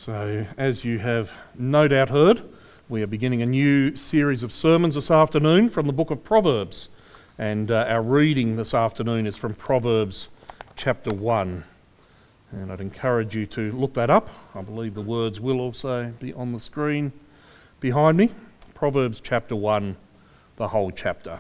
So, as you have no doubt heard, we are beginning a new series of sermons this afternoon from the book of Proverbs. And our reading this afternoon is from Proverbs chapter 1. And I'd encourage you to look that up. I believe the words will also be on the screen behind me. Proverbs chapter 1, the whole chapter.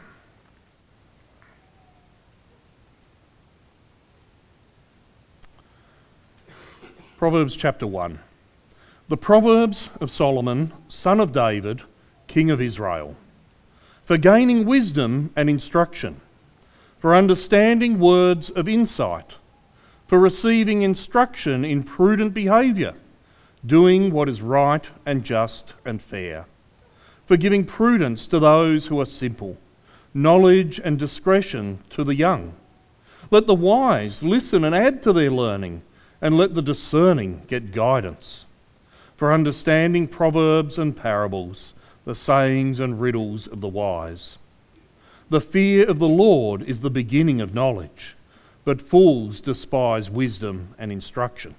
Proverbs chapter 1. The Proverbs of Solomon, son of David, king of Israel, for gaining wisdom and instruction, for understanding words of insight, for receiving instruction in prudent behaviour, doing what is right and just and fair, for giving prudence to those who are simple, knowledge and discretion to the young. Let the wise listen and add to their learning, and let the discerning get guidance. For understanding proverbs and parables, the sayings and riddles of the wise. The fear of the Lord is the beginning of knowledge, but fools despise wisdom and instruction.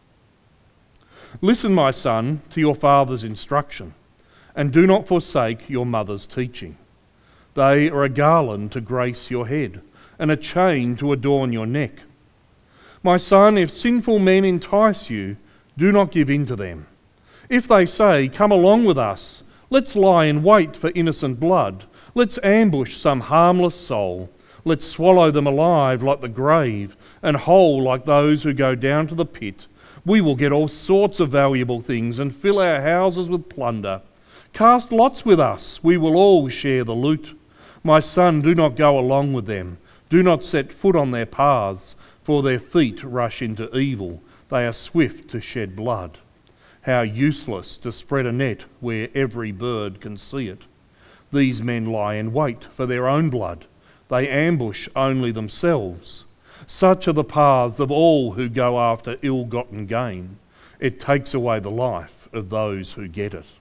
Listen, my son, to your father's instruction, and do not forsake your mother's teaching. They are a garland to grace your head, and a chain to adorn your neck. My son, if sinful men entice you, do not give in to them. If they say, "Come along with us, let's lie in wait for innocent blood, let's ambush some harmless soul, let's swallow them alive like the grave, and whole like those who go down to the pit, we will get all sorts of valuable things and fill our houses with plunder. Cast lots with us, we will all share the loot. My son, do not go along with them, do not set foot on their paths, for their feet rush into evil, they are swift to shed blood. How useless to spread a net where every bird can see it. These men lie in wait for their own blood. They ambush only themselves. Such are the paths of all who go after ill-gotten gain. It takes away the life of those who get it.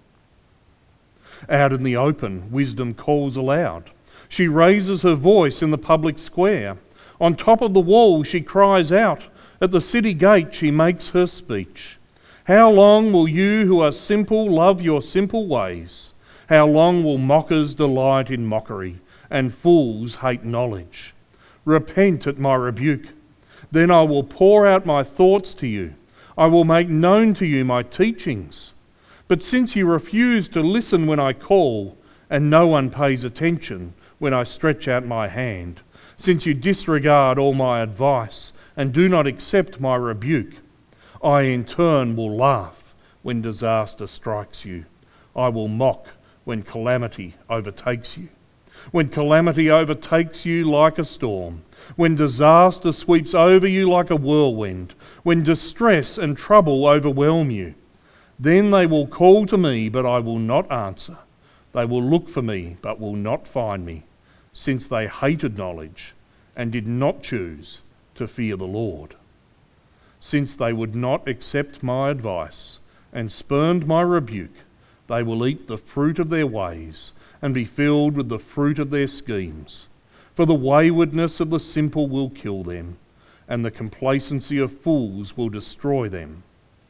Out in the open, wisdom calls aloud. She raises her voice in the public square. On top of the wall she cries out. At the city gate she makes her speech. How long will you who are simple love your simple ways? How long will mockers delight in mockery, and fools hate knowledge? Repent at my rebuke. Then I will pour out my thoughts to you. I will make known to you my teachings. But since you refuse to listen when I call, and no one pays attention when I stretch out my hand, since you disregard all my advice and do not accept my rebuke, I in turn will laugh when disaster strikes you. I will mock when calamity overtakes you. When calamity overtakes you like a storm, when disaster sweeps over you like a whirlwind, when distress and trouble overwhelm you, then they will call to me, but I will not answer. They will look for me, but will not find me, since they hated knowledge and did not choose to fear the Lord. Since they would not accept my advice and spurned my rebuke, they will eat the fruit of their ways and be filled with the fruit of their schemes. For the waywardness of the simple will kill them, and the complacency of fools will destroy them.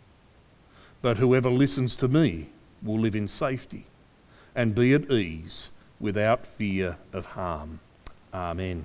But whoever listens to me will live in safety and be at ease without fear of harm. Amen.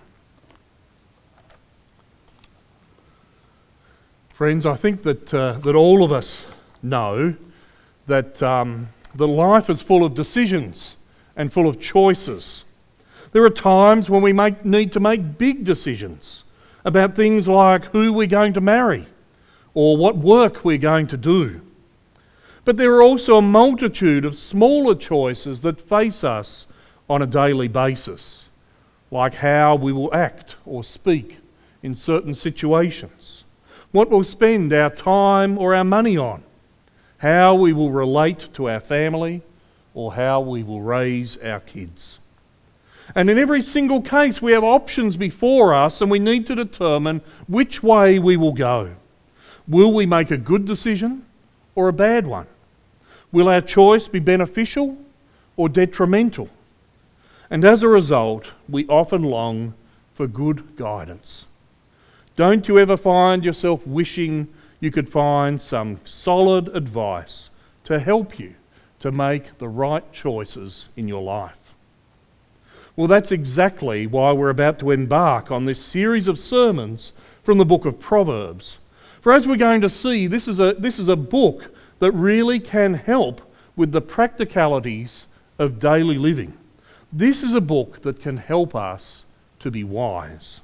Friends, I think that all of us know that the life is full of decisions and full of choices. There are times when we need to make big decisions about things like who we're going to marry or what work we're going to do. But there are also a multitude of smaller choices that face us on a daily basis, like how we will act or speak in certain situations, what we'll spend our time or our money on, how we will relate to our family, or how we will raise our kids. And in every single case, we have options before us, and we need to determine which way we will go. Will we make a good decision or a bad one? Will our choice be beneficial or detrimental? And as a result, we often long for good guidance. Don't you ever find yourself wishing you could find some solid advice to help you to make the right choices in your life. Well, that's exactly why we're about to embark on this series of sermons from the book of Proverbs. For as we're going to see, this is a book that really can help with the practicalities of daily living. This is a book that can help us to be wise.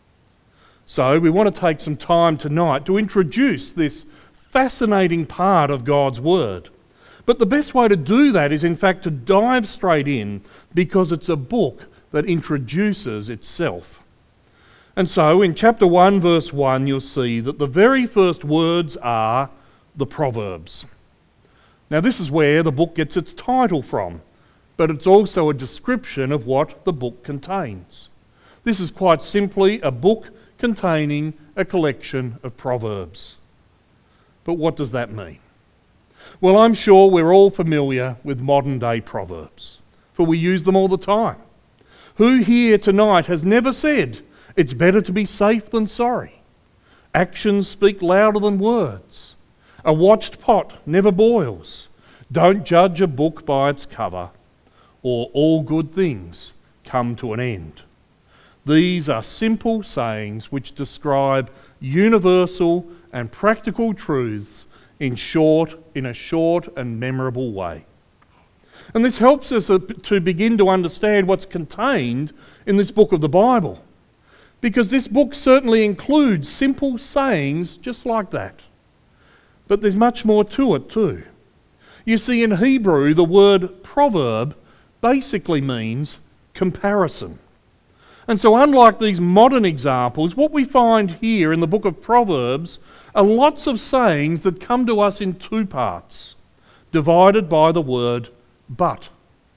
So we want to take some time tonight to introduce this fascinating part of God's Word. But the best way to do that is in fact to dive straight in, because it's a book that introduces itself. And so in chapter 1 verse 1 you'll see that the very first words are the Proverbs. Now this is where the book gets its title from, but it's also a description of what the book contains. This is quite simply a book containing a collection of proverbs. But what does that mean? Well, I'm sure we're all familiar with modern day proverbs, for we use them all the time. Who here tonight has never said, "It's better to be safe than sorry"? Actions speak louder than words. A watched pot never boils. Don't judge a book by its cover. Or all good things come to an end. These are simple sayings which describe universal and practical truths in a short and memorable way. And this helps us to begin to understand what's contained in this book of the Bible, because this book certainly includes simple sayings just like that. But there's much more to it too. You see, in Hebrew, the word proverb basically means comparison. And so unlike these modern examples, what we find here in the book of Proverbs are lots of sayings that come to us in two parts, divided by the word but.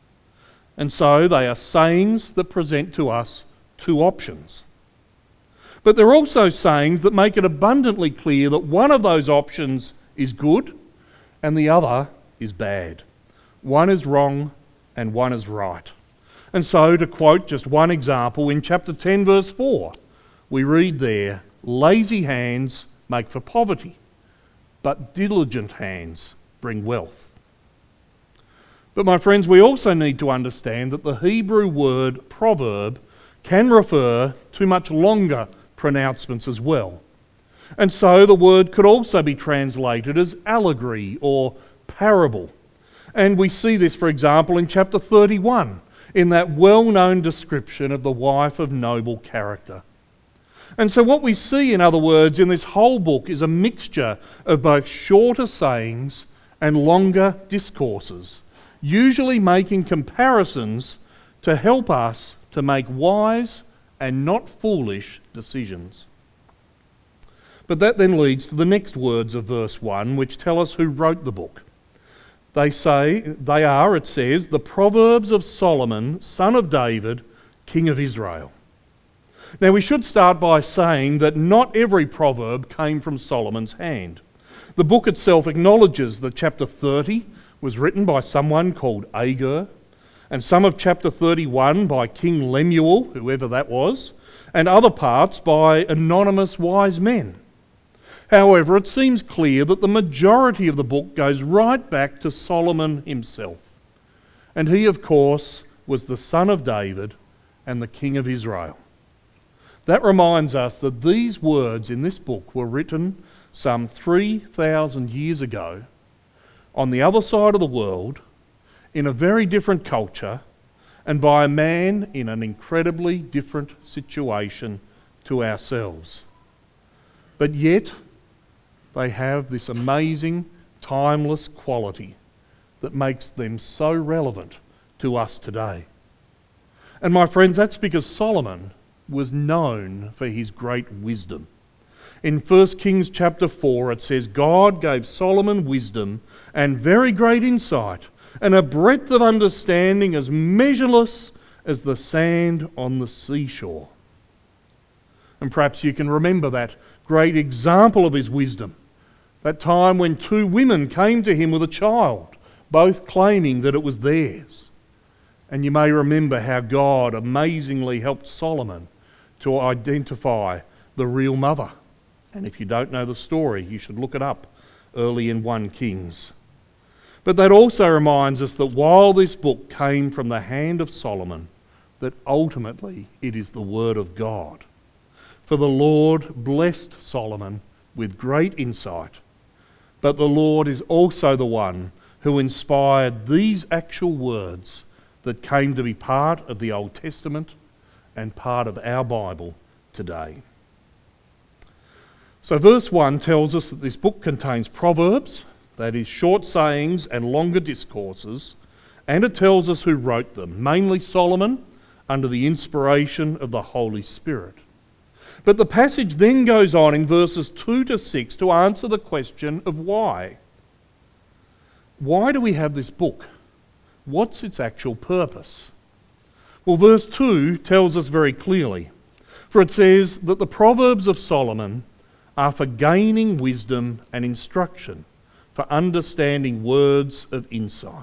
And so they are sayings that present to us two options. But they're also sayings that make it abundantly clear that one of those options is good and the other is bad. One is wrong and one is right. And so, to quote just one example, in chapter 10 verse 4, we read there, "Lazy hands make for poverty, but diligent hands bring wealth." But my friends, we also need to understand that the Hebrew word proverb can refer to much longer pronouncements as well. And so the word could also be translated as allegory or parable. And we see this, for example, in chapter 31, in that well-known description of the wife of noble character. And so what we see, in other words, in this whole book is a mixture of both shorter sayings and longer discourses, usually making comparisons to help us to make wise and not foolish decisions. But that then leads to the next words of verse 1, which tell us who wrote the book. It says, the Proverbs of Solomon, son of David, king of Israel. Now we should start by saying that not every proverb came from Solomon's hand. The book itself acknowledges that chapter 30 was written by someone called Agur, and some of chapter 31 by King Lemuel, whoever that was, and other parts by anonymous wise men. However, it seems clear that the majority of the book goes right back to Solomon himself. And he, of course, was the son of David and the king of Israel. That reminds us that these words in this book were written some 3,000 years ago on the other side of the world, in a very different culture, and by a man in an incredibly different situation to ourselves. But yet, they have this amazing, timeless quality that makes them so relevant to us today. And my friends, that's because Solomon was known for his great wisdom. In 1 Kings chapter 4 it says, God gave Solomon wisdom and very great insight, and a breadth of understanding as measureless as the sand on the seashore. And perhaps you can remember that great example of his wisdom, that time when two women came to him with a child, both claiming that it was theirs. And you may remember how God amazingly helped Solomon to identify the real mother. And if you don't know the story, you should look it up early in 1 Kings. But that also reminds us that while this book came from the hand of Solomon, that ultimately it is the word of God. For the Lord blessed Solomon with great insight, but the Lord is also the one who inspired these actual words that came to be part of the Old Testament and part of our Bible today. So verse 1 tells us that this book contains proverbs, that is, short sayings and longer discourses, and it tells us who wrote them, mainly Solomon, under the inspiration of the Holy Spirit. But the passage then goes on in verses 2 to 6 to answer the question of why. Why do we have this book? What's its actual purpose? Well, verse 2 tells us very clearly, for it says that the Proverbs of Solomon are for gaining wisdom and instruction, for understanding words of insight.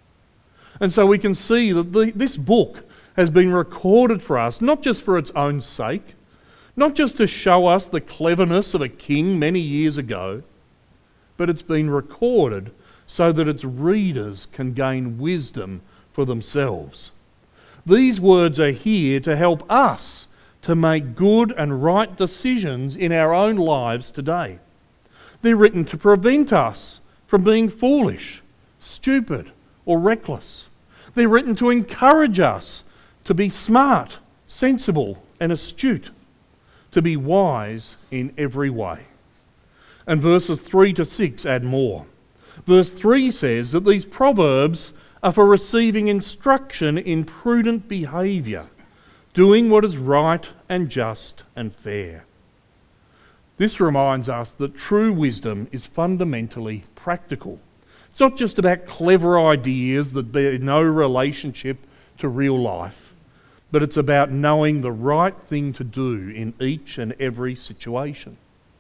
And so we can see that this book has been recorded for us, not just for its own sake, not just to show us the cleverness of a king many years ago, but it's been recorded so that its readers can gain wisdom for themselves. These words are here to help us to make good and right decisions in our own lives today. They're written to prevent us from being foolish, stupid, or reckless. They're written to encourage us to be smart, sensible, and astute, to be wise in every way. And verses 3 to 6 add more. Verse 3 says that these proverbs are for receiving instruction in prudent behaviour, doing what is right and just and fair. This reminds us that true wisdom is fundamentally practical. It's not just about clever ideas that bear no relationship to real life, but it's about knowing the right thing to do in each and every situation.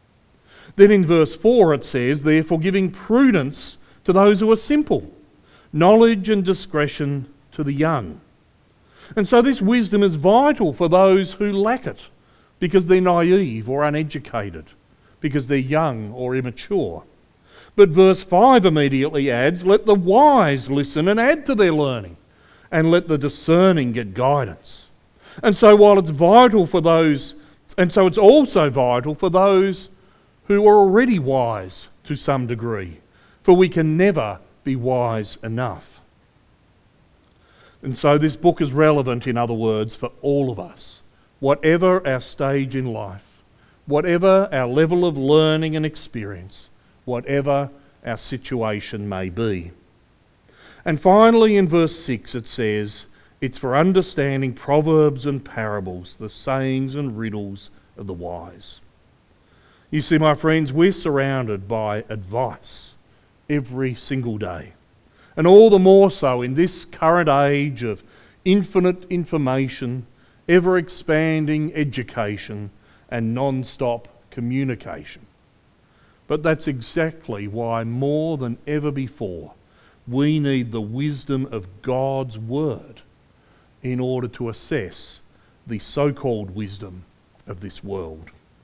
Then in verse 4 it says, therefore giving prudence to those who are simple, knowledge and discretion to the young. And so this wisdom is vital for those who lack it, because they're naive or uneducated, because they're young or immature. But verse 5 immediately adds, let the wise listen and add to their learning, and let the discerning get guidance. And so while it's vital for those, and so it's also vital for those who are already wise to some degree, for we can never be wise enough. And so this book is relevant, in other words, for all of us, whatever our stage in life, whatever our level of learning and experience, whatever our situation may be. And finally in verse 6 it says, it's for understanding proverbs and parables, the sayings and riddles of the wise. You see, my friends, we're surrounded by advice every single day. And all the more so in this current age of infinite information, ever-expanding education, and non-stop communication. But that's exactly why, more than ever before, we need the wisdom of God's Word in order to assess the so-called wisdom of this world.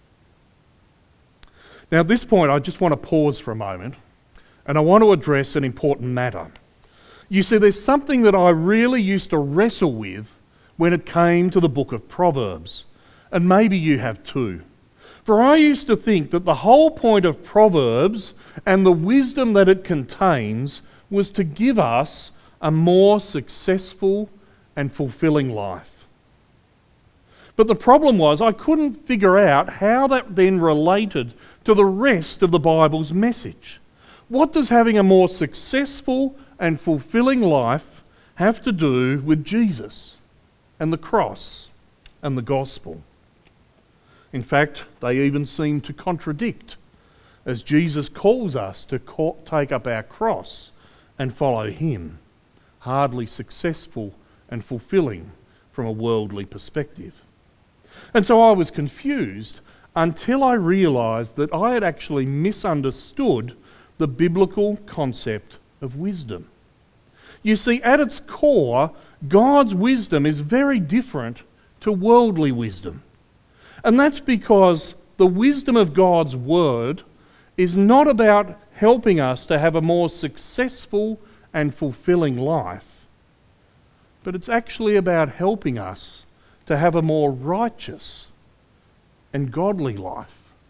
Now at this point I just want to pause for a moment, and I want to address an important matter. You see, there's something that I really used to wrestle with when it came to the book of Proverbs, and maybe you have too. For I used to think that the whole point of Proverbs and the wisdom that it contains was to give us a more successful and fulfilling life. But the problem was I couldn't figure out how that then related to the rest of the Bible's message. What does having a more successful and fulfilling life have to do with Jesus and the cross and the gospel? In fact, they even seem to contradict, as Jesus calls us to take up our cross and follow him, hardly successful and fulfilling from a worldly perspective. And so I was confused until I realised that I had actually misunderstood the biblical concept of wisdom. You see, at its core, God's wisdom is very different to worldly wisdom. And that's because the wisdom of God's word is not about helping us to have a more successful and fulfilling life, but it's actually about helping us to have a more righteous and godly life.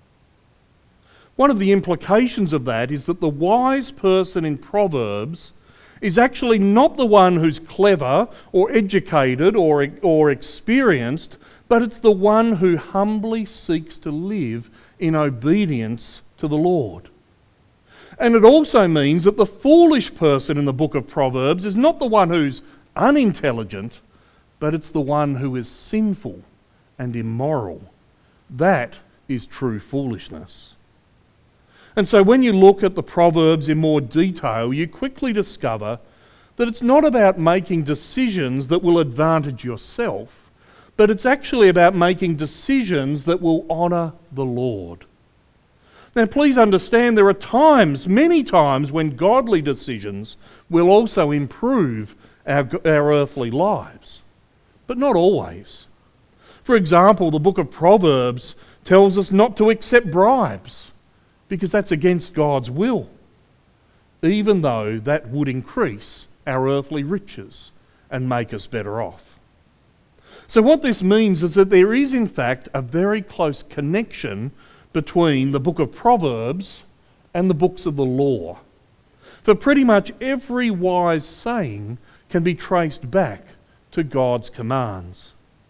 One of the implications of that is that the wise person in Proverbs is actually not the one who's clever or educated or experienced, but it's the one who humbly seeks to live in obedience to the Lord. And it also means that the foolish person in the book of Proverbs is not the one who's unintelligent, but it's the one who is sinful and immoral. That is true foolishness. And so when you look at the Proverbs in more detail, you quickly discover that it's not about making decisions that will advantage yourself, but it's actually about making decisions that will honour the Lord. Now please understand there are times, many times, when godly decisions will also improve our earthly lives, but not always. For example, the book of Proverbs tells us not to accept bribes because that's against God's will, even though that would increase our earthly riches and make us better off. So what this means is that there is in fact a very close connection between the book of Proverbs and the books of the law. For pretty much every wise saying can be traced back to God's commands.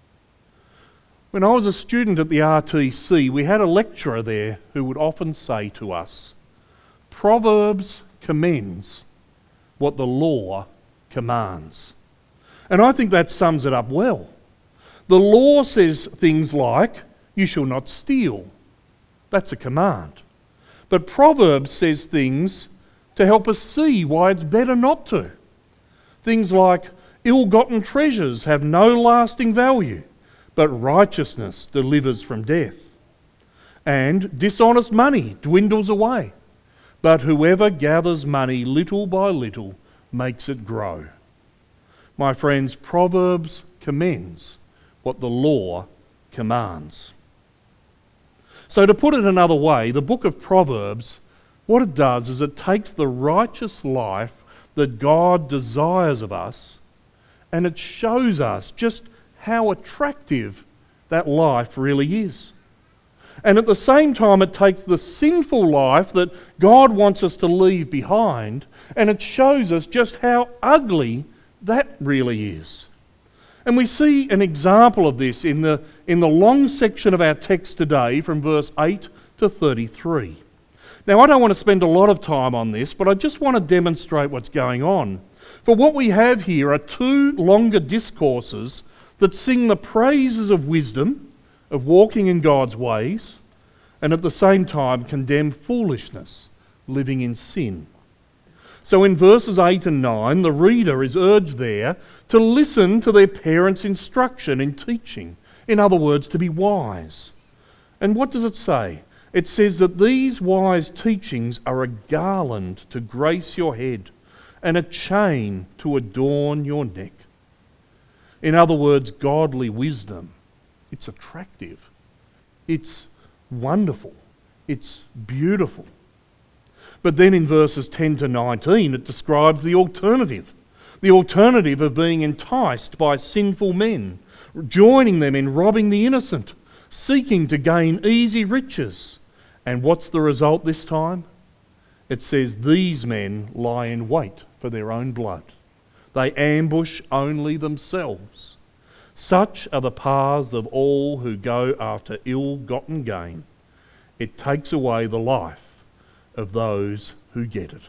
When I was a student at the RTC, we had a lecturer there who would often say to us, Proverbs commends what the law commands. And I think that sums it up well. The law says things like, you shall not steal. That's a command. But Proverbs says things to help us see why it's better not to. Things like, ill-gotten treasures have no lasting value, but righteousness delivers from death. And dishonest money dwindles away, but whoever gathers money little by little makes it grow. My friends, Proverbs commends what the law commands. So to put it another way, the book of Proverbs, what it does is it takes the righteous life that God desires of us and it shows us just how attractive that life really is. And at the same time it takes the sinful life that God wants us to leave behind and it shows us just how ugly that really is. And we see an example of this in the long section of our text today from verse 8 to 33. Now I don't want to spend a lot of time on this, but I just want to demonstrate what's going on. For what we have here are two longer discourses that sing the praises of wisdom, of walking in God's ways, and at the same time condemn foolishness, living in sin. So in verses 8 and 9, the reader is urged there to listen to their parents' instruction in teaching. In other words, to be wise. And what does it say? It says that these wise teachings are a garland to grace your head and a chain to adorn your neck. In other words, godly wisdom. It's attractive. It's wonderful. It's beautiful. But then in verses 10 to 19, it describes the alternative of being enticed by sinful men, joining them in robbing the innocent, seeking to gain easy riches. And what's the result this time? It says these men lie in wait for their own blood. They ambush only themselves. Such are the paths of all who go after ill-gotten gain. It takes away the life of those who get it.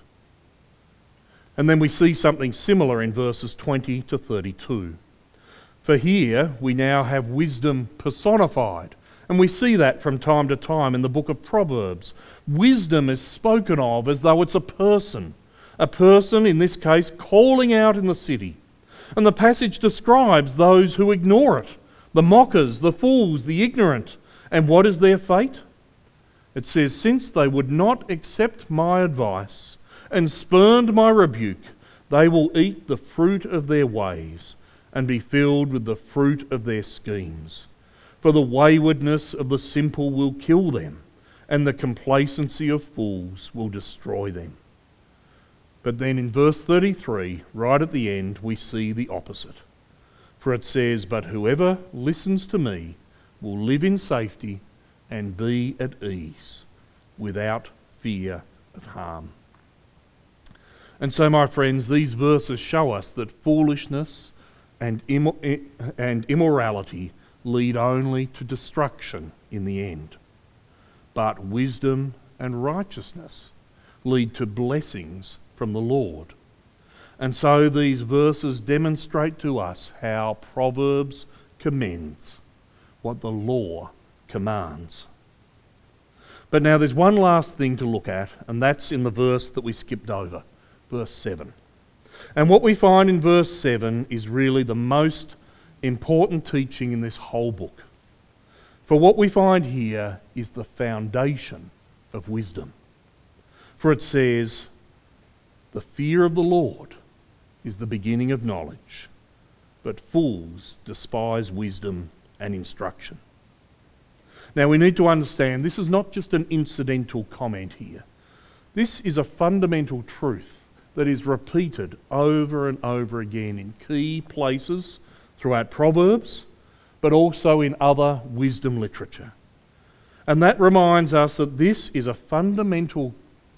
And then we see something similar in verses 20 to 32. For here we now have wisdom personified, and we see that from time to time in the book of Proverbs. Wisdom is spoken of as though it's a person in this case calling out in the city. And the passage describes those who ignore it, the mockers, the fools, the ignorant. And what is their fate? It says, since they would not accept my advice and spurned my rebuke, they will eat the fruit of their ways and be filled with the fruit of their schemes. For the waywardness of the simple will kill them, and the complacency of fools will destroy them. But then in verse 33, right at the end, we see the opposite. For it says, "But whoever listens to me will live in safety and be at ease, without fear of harm." And so, my friends, these verses show us that foolishness and immorality lead only to destruction in the end. But wisdom and righteousness lead to blessings from the Lord. And so these verses demonstrate to us how Proverbs commends what the law commands. But now there's one last thing to look at, and that's in the verse that we skipped over, verse 7. And what we find in verse 7 is really the most important teaching in this whole book. For what we find here is the foundation of wisdom. For it says, "The fear of the Lord is the beginning of knowledge, but fools despise wisdom and instruction." Now we need to understand this is not just an incidental comment here. This is a fundamental truth that is repeated over and over again in key places throughout Proverbs, but also in other wisdom literature. And that reminds us that this is a fundamental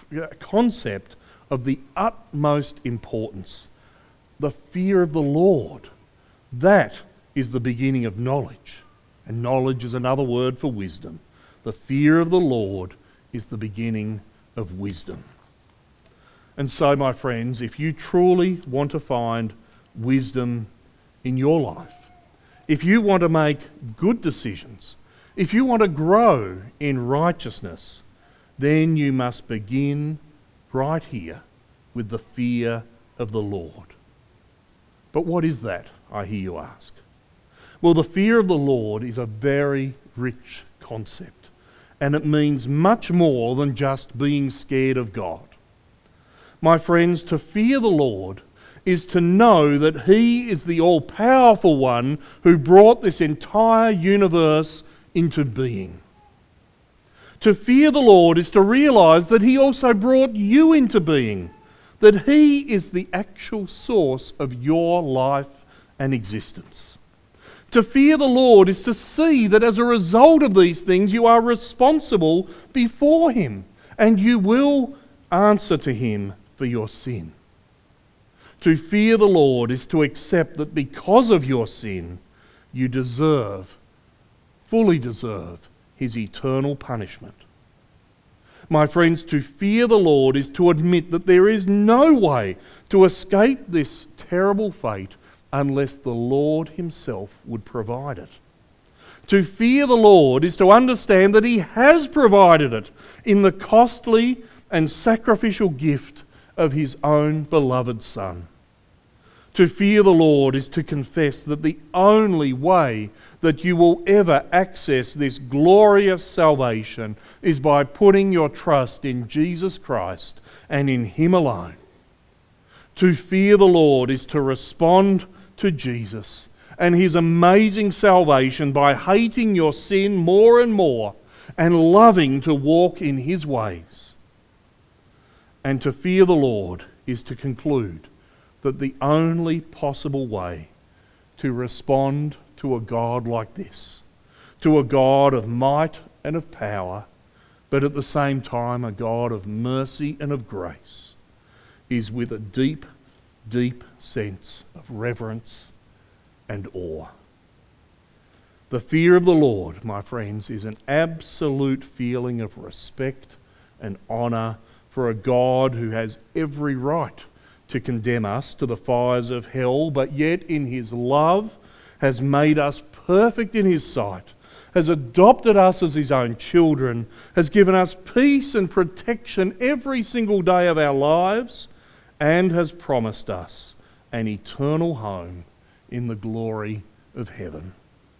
concept of the utmost importance. The fear of the Lord, that is the beginning of knowledge. And knowledge is another word for wisdom. The fear of the Lord is the beginning of wisdom. And so, my friends, if you truly want to find wisdom in your life, if you want to make good decisions, if you want to grow in righteousness, then you must begin right here with the fear of the Lord. But what is that, I hear you ask? Well, the fear of the Lord is a very rich concept, and it means much more than just being scared of God. My friends, to fear the Lord is to know that He is the all-powerful one who brought this entire universe into being. To fear the Lord is to realise that He also brought you into being, that He is the actual source of your life and existence. To fear the Lord is to see that as a result of these things you are responsible before Him and you will answer to Him for your sin. To fear the Lord is to accept that because of your sin you deserve, fully deserve, His eternal punishment. My friends, to fear the Lord is to admit that there is no way to escape this terrible fate unless the Lord Himself would provide it. To fear the Lord is to understand that He has provided it in the costly and sacrificial gift of His own beloved Son. To fear the Lord is to confess that the only way that you will ever access this glorious salvation is by putting your trust in Jesus Christ and in Him alone. To fear the Lord is to respond to Jesus and His amazing salvation by hating your sin more and more and loving to walk in His ways. And to fear the Lord is to conclude that the only possible way to respond to a God like this, to a God of might and of power, but at the same time a God of mercy and of grace, is with a deep, deep sense of reverence and awe. The fear of the Lord, my friends, is an absolute feeling of respect and honour for a God who has every right to condemn us to the fires of hell, but yet in His love has made us perfect in His sight, has adopted us as His own children, has given us peace and protection every single day of our lives, and has promised us an eternal home in the glory of heaven.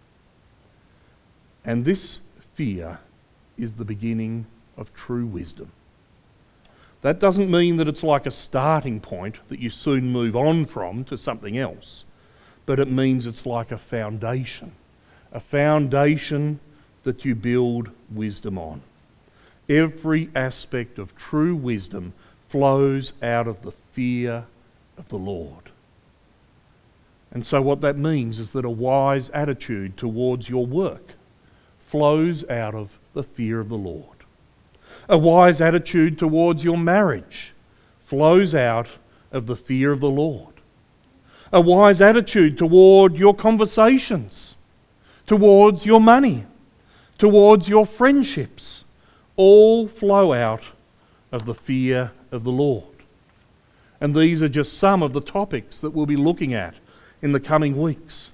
And this fear is the beginning of true wisdom. That doesn't mean that it's like a starting point that you soon move on from to something else, but it means it's like a foundation, a foundation that you build wisdom on. Every aspect of true wisdom flows out of the fear of the Lord. And so what that means is that a wise attitude towards your work flows out of the fear of the Lord. A wise attitude towards your marriage flows out of the fear of the Lord. A wise attitude toward your conversations, towards your money, towards your friendships, all flow out of the fear of the Lord. And these are just some of the topics that we'll be looking at in the coming weeks.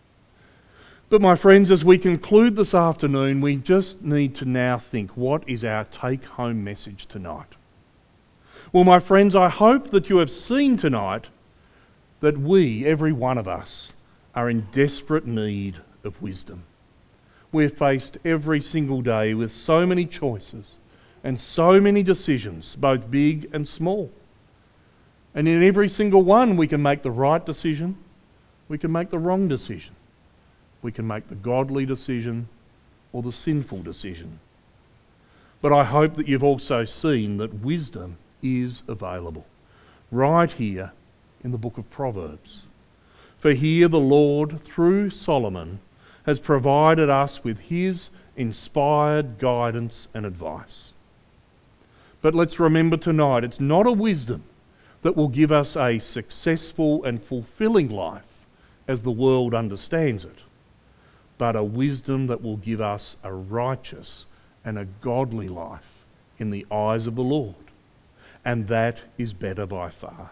But my friends, as we conclude this afternoon, we just need to now think, what is our take-home message tonight? Well, my friends, I hope that you have seen tonight that we, every one of us, are in desperate need of wisdom. We're faced every single day with so many choices and so many decisions, both big and small. And in every single one, we can make the right decision, we can make the wrong decision. We can make the godly decision or the sinful decision. But I hope that you've also seen that wisdom is available right here in the book of Proverbs. For here the Lord, through Solomon, has provided us with his inspired guidance and advice. But let's remember tonight, it's not a wisdom that will give us a successful and fulfilling life as the world understands it, but a wisdom that will give us a righteous and a godly life in the eyes of the Lord. And that is better by far.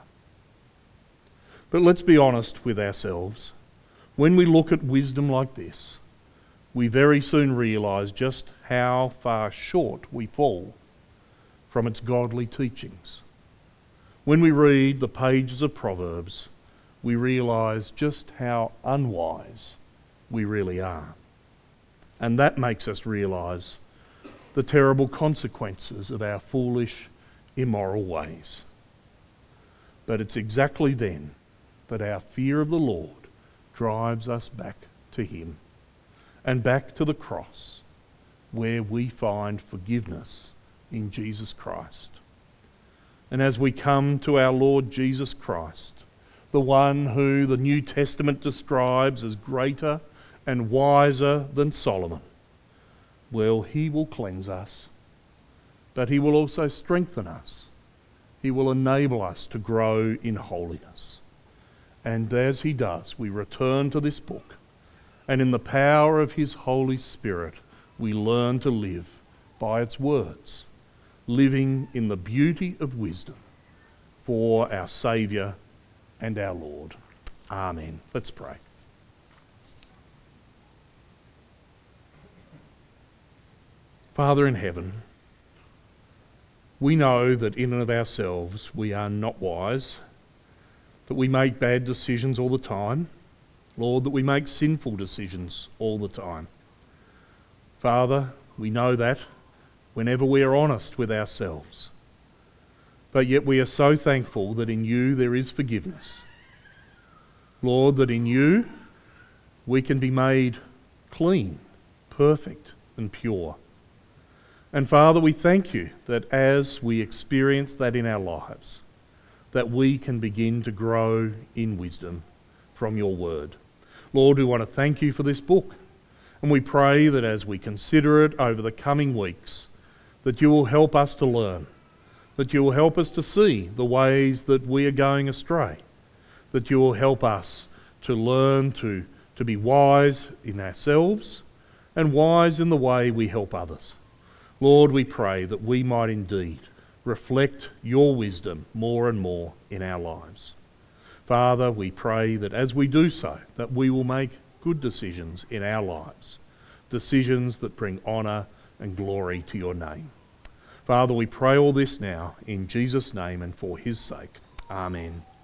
But let's be honest with ourselves. When we look at wisdom like this, we very soon realise just how far short we fall from its godly teachings. When we read the pages of Proverbs, we realise just how unwise we really are. And that makes us realise the terrible consequences of our foolish, immoral ways. But it's exactly then that our fear of the Lord drives us back to him and back to the cross, where we find forgiveness in Jesus Christ. And as we come to our Lord Jesus Christ, the one who the New Testament describes as greater and wiser than Solomon, well, he will cleanse us, but he will also strengthen us. He will enable us to grow in holiness. And as he does, we return to this book, and in the power of his Holy Spirit, we learn to live by its words, living in the beauty of wisdom for our Saviour and our Lord. Amen. Let's pray. Father in heaven, we know that in and of ourselves we are not wise, that we make bad decisions all the time. Lord, that we make sinful decisions all the time. Father, we know that whenever we are honest with ourselves. But yet we are so thankful that in you there is forgiveness. Lord, that in you we can be made clean, perfect and pure. And Father, we thank you that as we experience that in our lives, that we can begin to grow in wisdom from your word. Lord, we want to thank you for this book, and we pray that as we consider it over the coming weeks, that you will help us to learn, that you will help us to see the ways that we are going astray, that you will help us to learn to be wise in ourselves and wise in the way we help others. Lord, we pray that we might indeed reflect your wisdom more and more in our lives. Father, we pray that as we do so, that we will make good decisions in our lives, decisions that bring honour and glory to your name. Father, we pray all this now in Jesus' name and for his sake. Amen.